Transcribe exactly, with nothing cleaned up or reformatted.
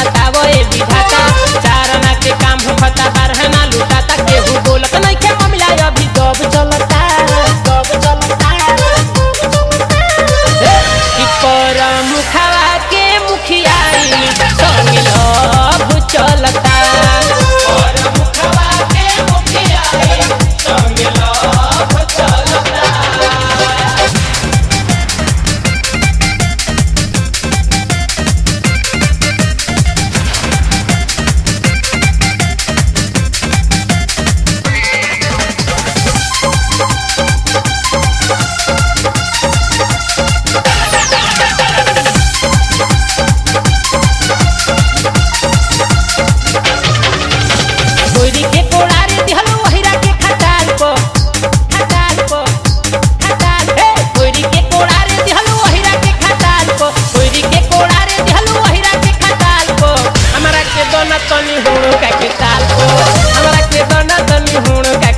बतावो ए विधाता चारना के काम होता बारहना लुटाता केहू बोलत नहीं के मामला अभी दब चलता दब चलता कि पर मुखवा के मुखियाई संग लभ चलता पर मुखवा के मुखियाई संग लभ चलता। कोयरी के कोड़ारे दिहलो वहिरा के खटाल को खटाल को खटाल हे कोयरी के कोड़ारे दिहलो वहिरा के खटाल को कोयरी के कोड़ारे दिहलो वहिरा के खटाल को हमरा के दोना तनी हुण का के ताल को हमरा के दोना तनी हुण का